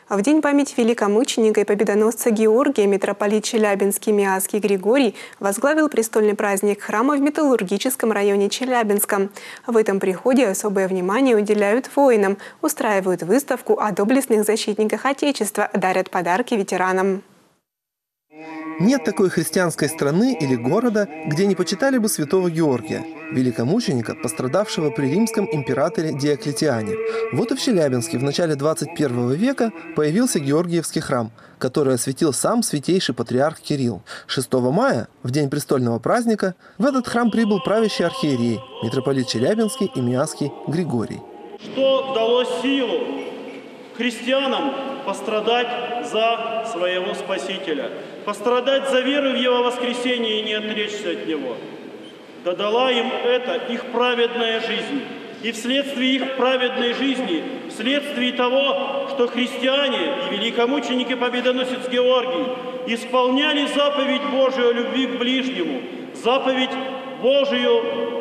В день памяти великомученика и победоносца Георгия митрополит Челябинский Миасский Григорий возглавил престольный праздник храма в Металлургическом районе Челябинска. В этом приходе особое внимание уделяют воинам, устраивают выставку о доблестных защитниках Отечества, дарят подарки ветеранам. Нет такой христианской страны или города, где не почитали бы святого Георгия, великомученика, пострадавшего при римском императоре Диоклетиане. Вот и в Челябинске в начале 21 века появился Георгиевский храм, который осветил сам святейший патриарх Кирилл. 6 мая, в день престольного праздника, в этот храм прибыл правящий архиерей, митрополит Челябинский и Миасский Григорий. Что дало силу христианам пострадать за своего Спасителя, пострадать за веру в Его воскресение и не отречься от Него. Да дала им это их праведная жизнь. И вследствие их праведной жизни, вследствие того, что христиане и великомученик и победоносец Георгий исполняли заповедь Божию о любви к ближнему, заповедь Божию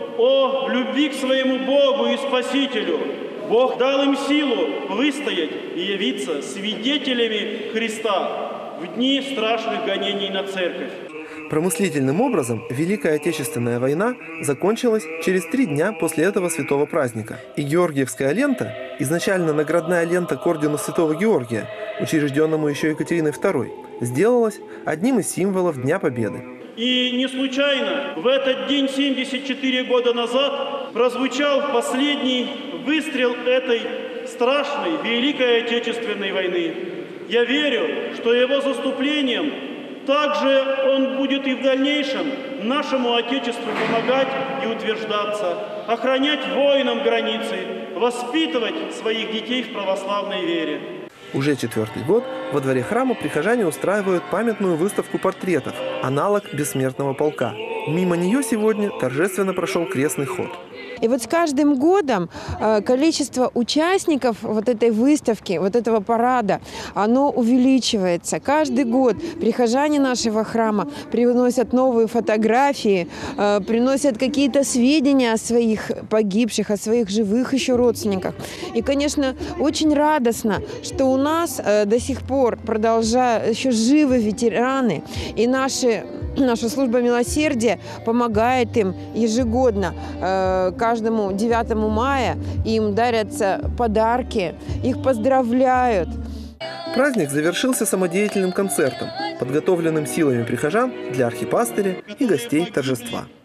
о любви к своему Богу и Спасителю, Бог дал им силу выстоять и явиться свидетелями Христа в дни страшных гонений на церковь. Промыслительным образом Великая Отечественная война закончилась через 3 дня после этого святого праздника. И Георгиевская лента, изначально наградная лента к ордену Святого Георгия, учрежденному еще Екатериной II, сделалась одним из символов Дня Победы. И не случайно в этот день 74 года назад прозвучал последний выстрел этой страшной Великой Отечественной войны. Я верю, что его заступлением также он будет и в дальнейшем нашему Отечеству помогать и утверждаться, охранять воинам границы, воспитывать своих детей в православной вере. Уже 4-й год во дворе храма прихожане устраивают памятную выставку портретов, аналог бессмертного полка. Мимо нее сегодня торжественно прошел крестный ход. И вот с каждым годом количество участников вот этой выставки, вот этого парада, оно увеличивается. Каждый год прихожане нашего храма приносят новые фотографии, приносят какие-то сведения о своих погибших, о своих живых еще родственниках. И, конечно, очень радостно, что у нас до сих пор продолжают еще живы ветераны, и наша служба милосердия помогает им ежегодно. Каждому 9 мая им дарятся подарки, их поздравляют. Праздник завершился самодеятельным концертом, подготовленным силами прихожан для архипастыря и гостей торжества.